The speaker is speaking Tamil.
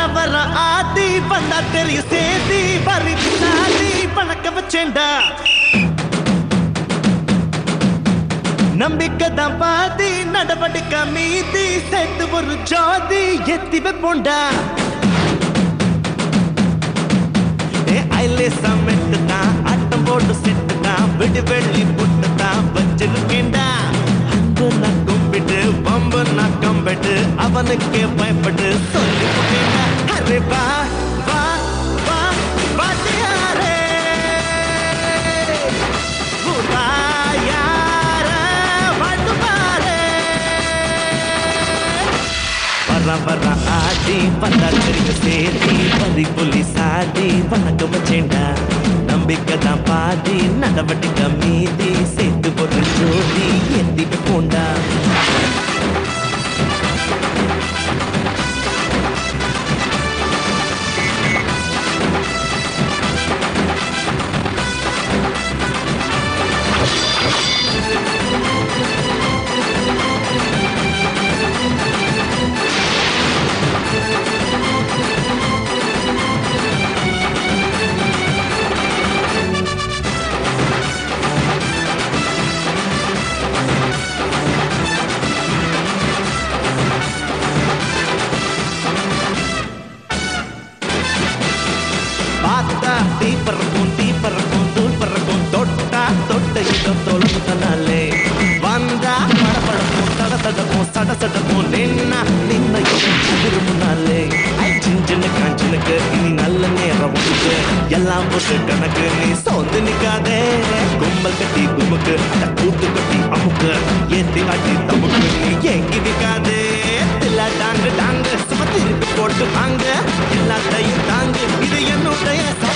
வர ஆதி வந்தா தெரியும் சேதி வரி சாதி பணக்க வச்சேண்டா நம்பிக்கை தான் பாதி நடவடிக்கை மீதி சேர்த்து ஒரு ஜோதி எத்தி வைப்போண்டா ஐலேசா மெட்டு தான் ஆட்டம் போட்டு செட்டு தான் விடு வெள்ளி புட்டு தான் வச்சிருக்கேண்டா அன்பு நான் கும்பிட்டு பம்பு நான் கம்பிட்டு அவனுக்கே பயப்பட்டு சொல்லி போட்டேண்டா அரே வா வா வா வாத்தியாரே யார வாழ்த்துவாரே வர வர ஆடி வந்தா தெரியும் சேதி பதி புலி சாதி வணக்கம் வச்சேண்டா நம்பிக்கை தான் பாதி நடவடிக்கை மீதி சேர்த்து ஒரு ஜோதி எத்தி போண்டா தீப்பறக்கும் தூள் பறக்கும் தொட்டா தொட்ட இடம் தொழுமுதனாலே வந்தா படப்படக்கும் தடத்தடக்கும் சடசடக்கும் நின்னா நின்ன இடம் முன்னாலே சின்ன காஞ்சனுக்கு இனி நல்ல நேரம் உனக்கு எல்லாம் போட்டு கணக்கு நீ சோந்து நிக்காதே கும்பல் கட்டி குமுக்கு கூட்டு கட்டி அமுக்கு ஏத்தி ஆட்டி தமுக்கு நீ ஏங்கி நிக்காதே டாங்கு டாங்கு சும திருப்பி போட்டு வாங்க எல்லாத்தையும் தாங்கு இது என்னுடைய